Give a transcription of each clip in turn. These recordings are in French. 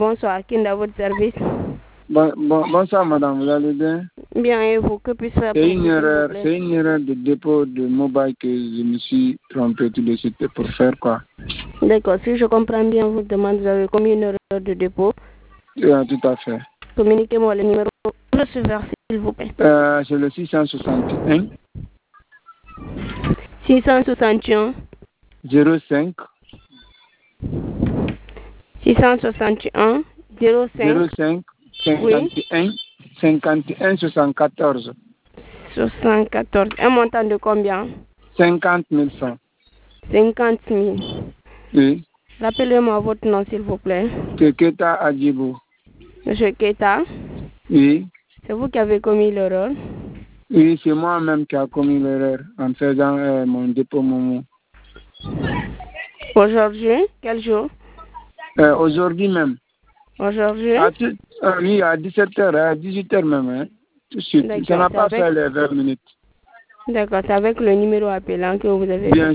Bonsoir, Kinda, votre service. Bonsoir madame, vous allez bien? Bien, et vous, que puis-je faire pour vous, C'est une erreur de dépôt de mobile que je me suis trompé tout de suite pour faire quoi? D'accord, si je comprends bien votre demande, vous avez commis une erreur de dépôt. Oui, tout à fait. Communiquez-moi le numéro de receveur, s'il vous plaît. C'est le 661 661 05 661 05 51 51 74. 74. Un montant de combien? 50 000 francs. 50 000. Oui. Rappelez-moi votre nom, s'il vous plaît. Keketa Adjibou. Monsieur Keita. Oui. C'est vous qui avez commis l'erreur? Oui, c'est moi-même qui a commis l'erreur en faisant mon dépôt Momo. Aujourd'hui? Quel jour? Aujourd'hui même. Aujourd'hui? Oui, à 17h, à 18h même. Hein. Tout de suite. Ça n'a pas fait les 20 minutes. D'accord, c'est avec le numéro appelant que vous avez bien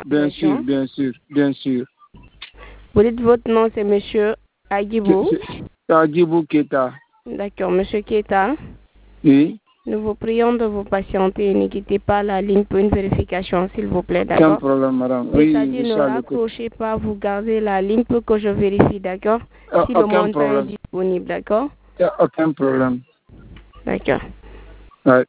sûr. Vous dites votre nom, c'est monsieur Adjibou? Adjibou Keita. D'accord, monsieur Keita. Oui. Nous vous prions de vous patienter et ne quittez pas la ligne pour une vérification, s'il vous plaît, d'accord? Aucun problème, madame. C'est-à-dire ne raccrochez pas, vous gardez la ligne pour que je vérifie, d'accord? Si le montant est disponible, d'accord? Aucun problème. D'accord. Ouais.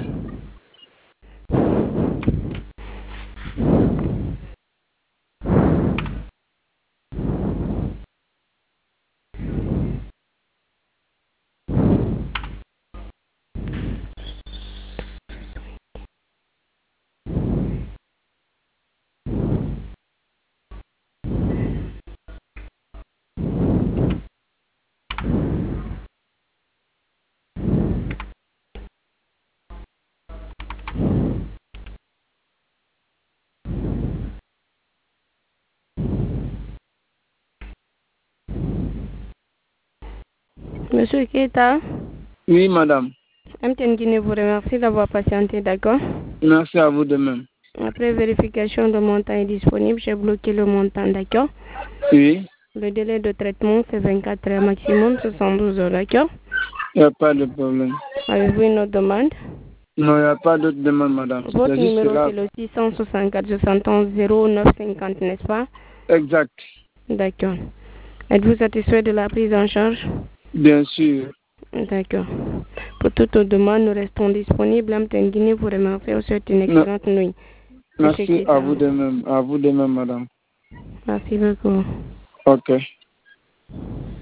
Monsieur Keita? Oui, madame. MTN Guinée vous remercie d'avoir patienté, d'accord? Merci à vous de même. Après vérification, le montant est disponible. J'ai bloqué le montant, d'accord? Oui. Le délai de traitement, c'est 24 heures maximum, 72 heures, d'accord? Il n'y a pas de problème. Avez-vous une autre demande? Non, il n'y a pas d'autre demande, madame. Votre numéro, c'est le 664 71 0950, n'est-ce pas? Exact. D'accord. Êtes-vous satisfait de la prise en charge? Bien sûr. D'accord. Pour toute demande, nous restons disponibles. MTN Guinée vous remercie. Vous souhaite une excellente nuit. Merci à vous de même. À vous de même, madame. Merci beaucoup. Ok.